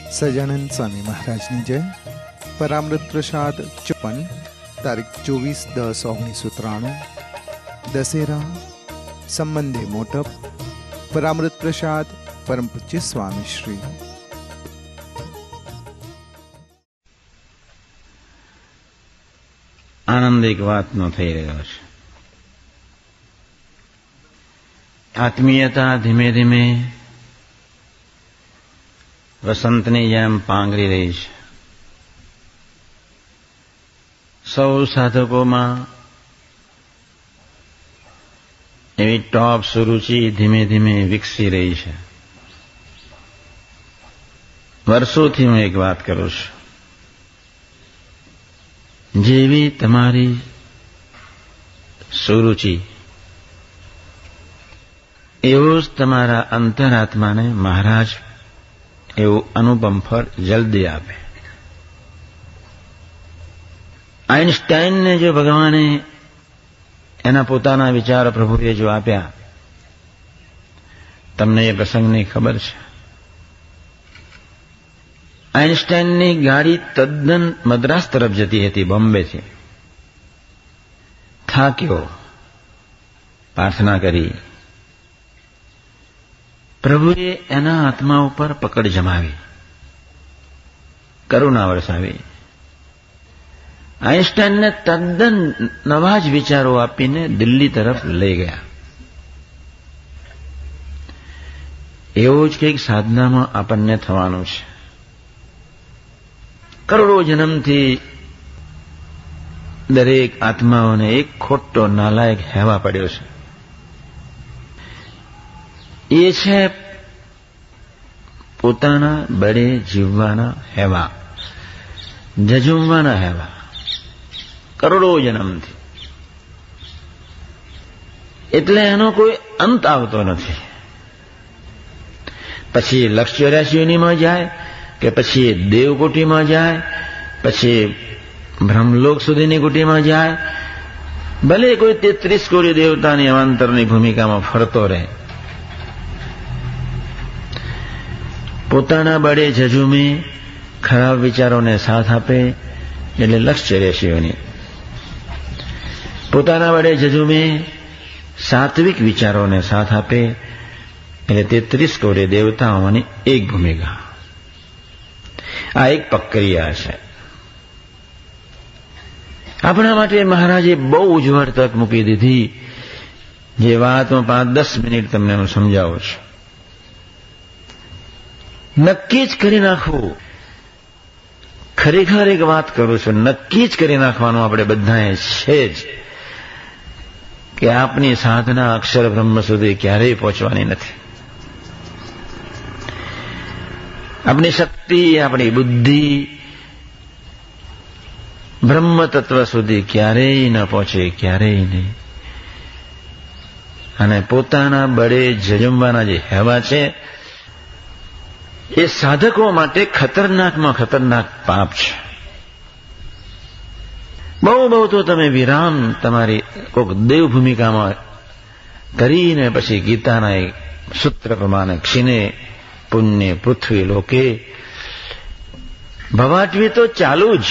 સજાનંદ સ્વામી મહારાજની જય. પરામૃત પ્રસાદ 54, તારીખ 24/10/1993. દશેરા સંબંધે મોટપ. પરામૃત પ્રસાદ પરમ પૂજ્ય સ્વામી શ્રી. આનંદ એક વાતનો થઈ રહ્યો છે. આત્મીયતા ધીમે ધીમે વસંતની જેમ પાંગરી રહી છે. સૌ સાધકોમાં એવી ટોપ સુરુચિ ધીમે ધીમે વિકસી રહી છે. વર્ષોથી હું એક વાત કરું છું, જેવી તમારી સુરુચિ એવું જ તમારા અંતરાત્માને મહારાજ એવું અનુપમ ફળ જલ્દી આપે. આઇન્સ્ટાઈનને જો ભગવાને એના પોતાના વિચારો પ્રભુએ જો આપ્યા, તમને એ પ્રસંગની ખબર છે. આઇન્સ્ટાઈનની ગાડી તદ્દન મદ્રાસ તરફ જતી હતી, બોમ્બેથી. થાક્યો, પ્રાર્થના કરી. પ્રભુએ એના આત્મા ઉપર પકડ જમાવી, કરુણા વરસાવી. આઇન્સ્ટાઈનને તદ્દન નવા જ વિચારો આપીને દિલ્હી તરફ લઈ ગયા. એવું જ કંઈક સાધનામાં આપણને થવાનું છે. કરોડો જન્મથી દરેક આત્માઓને એક ખોટો નાલાયક હેવા પડ્યો છે. એ છે પોતાના બળે જીવવાના હેવા, જજુમવાના હેવા. કરોડો જન્મથી. એટલે એનો કોઈ અંત આવતો નથી. પછી લક્ષ 84 જાય, કે પછી દેવકોટીમાં જાય, પછી બ્રહ્મલોક સુધીની કુટીમાં જાય, ભલે કોઈ 33 કોટી દેવતાની અવાંતરની ભૂમિકામાં ફરતો રહે. પોતાના બળે જજુમી ખરાબ વિચારોને સાથ આપે એટલે લક્ષ 84. પોતાના બળે જજુમી સાત્વિક વિચારોને સાથ આપે એટલે 33 કોટી દેવતાઓની એક ભૂમિકા. આ એક પ્રક્રિયા છે. આપણા માટે મહારાજે બહુ ઉજ્જવળ તક મૂકી દીધી, જે વાતમાં 5-10 મિનિટ તમને હું સમજાવું છું. નક્કી જ કરી નાખવું, ખરેખર એક વાત કરું છું, નક્કી જ કરી નાખવાનું આપણે બધાએ છે જ, કે આપની સાધના અક્ષર બ્રહ્મ સુધી ક્યારેય પહોંચવાની નથી. આપણી શક્તિ, આપણી બુદ્ધિ બ્રહ્મ તત્વ સુધી ક્યારેય ન પહોંચે, ક્યારેય નહીં. અને પોતાના બળે જજુમવાના જે હેવા છે, એ સાધકો માટે ખતરનાકમાં ખતરનાક પાપ છે. બહુ તો તમે વિરામ તમારી કોઈક દેવ ભૂમિકામાં કરીને પછી ગીતાના એક સૂત્ર પ્રમાણે ક્ષીણે પુણ્ય પૃથ્વી લોકે ભવાટવી તો ચાલુ જ.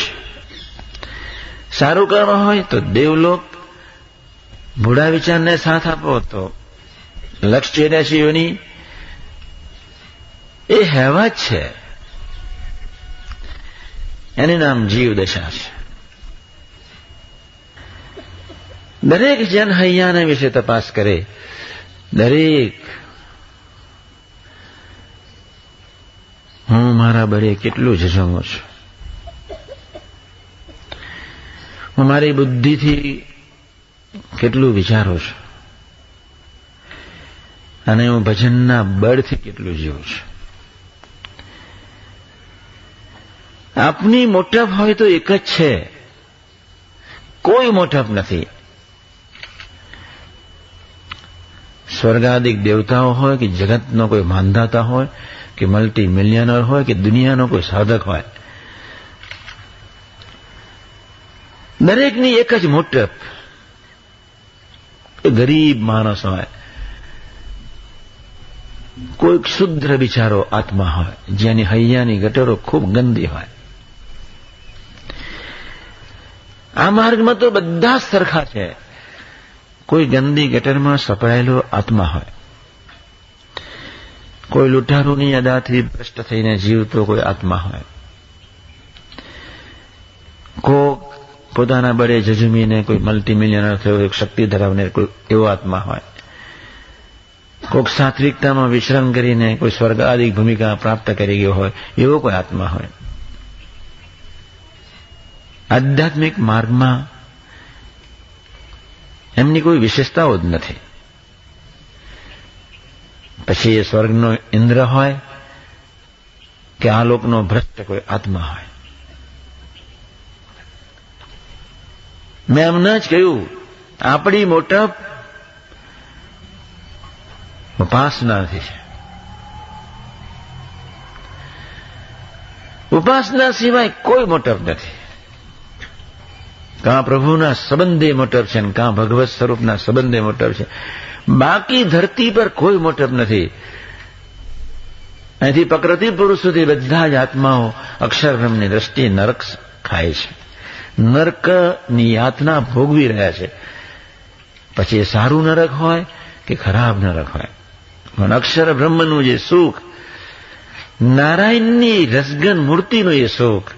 સારું કર્મ હોય તો દેવલોક, ભૂડા વિચારને સાથ આપો તો લક્ષ 84 એ હેવા જ છે. એનું નામ જીવ દશા છે. દરેક જન હૈયાને વિશે તપાસ કરે. દરેક હું મારા બળે કેટલું જજુમું છું, હું મારી બુદ્ધિથી કેટલું વિચારું છું, અને હું ભજનના બળથી કેટલું જીવું છું. આપની મોટપ હોય તો એક જ છે, કોઈ મોટપ નથી. સ્વર્ગાદિક દેવતાઓ હોય કે જગતનો કોઈ માંધાતા હોય કે મલ્ટી મિલિયનર હોય કે દુનિયાનો કોઈ સાધક હોય, દરેકની એક જ મોટપ. ગરીબ માણસ હોય, કોઈક શુદ્ધ બિચારો આત્મા હોય, જેની હૈયાની ગટરો ખૂબ ગંદી હોય. આ માર્ગમાં તો બધા સરખા છે. કોઈ ગંદી ગટરમાં સપડાયેલો આત્મા હોય, કોઈ લૂંટારૂની અદાથી ભ્રષ્ટ થઈને જીવતો કોઈ આત્મા હોય, કોક પોતાના બળે ઝઝુમીને કોઈ મલ્ટીમિલિયનર થયો, એક શક્તિ ધરાવને કોઈ એવો આત્મા હોય, કોક સાત્વિકતામાં વિશ્રામ કરીને કોઈ સ્વર્ગાદિક ભૂમિકા પ્રાપ્ત કરી ગયો હોય, એવો કોઈ આત્મા હોય. આધ્યાત્મિક માર્ગમાં એમની કોઈ વિશેષતાઓ જ નથી. પછી એ સ્વર્ગનો ઇન્દ્ર હોય કે આ લોકનો ભ્રષ્ટ કોઈ આત્મા હોય. મેં હમણાં જ કહ્યું, આપણી મોટપ ઉપાસનાથી છે. ઉપાસના સિવાય કોઈ મોટપ નથી. કાં પ્રભુના સંબંધે મોટપ છે ને કાં ભગવત સ્વરૂપના સંબંધે મોટપ છે. બાકી ધરતી પર કોઈ મોટપ નથી. અહીંથી પ્રકૃતિ પુરુષ સુધી બધા જ આત્માઓ અક્ષરબ્રહ્મની દ્રષ્ટિએ નરક ખાય છે, નરકની યાતના ભોગવી રહ્યા છે. પછી એ સારું નરક હોય કે ખરાબ નરક હોય, પણ અક્ષર બ્રહ્મનું જે સુખ, નારાયણની રસગન મૂર્તિનું એ સુખ,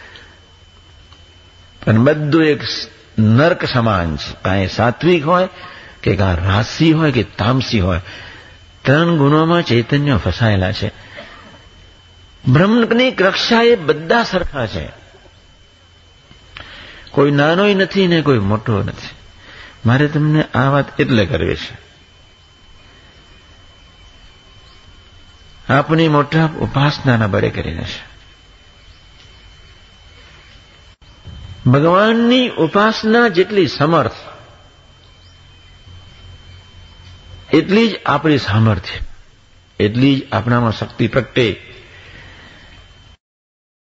અને બધું એક નર્ક સમાન છે. કાં એ સાત્વિક હોય કે કાં રાસી હોય કે તામસી હોય, ત્રણ ગુણોમાં ચૈતન્ય ફસાયેલા છે. બ્રહ્મની કક્ષા એ બધા સરખા છે. કોઈ નાનોય નથી ને કોઈ મોટો નથી. મારે તમને આ વાત એટલે કરવી છે. આપની મોટા ઉપાસનાના બળે કરીને છે. ભગવાનની ઉપાસના જેટલી સમર્થ, એટલી જ આપણી સામર્થ્ય, એટલી જ આપણામાં શક્તિ પ્રગટે.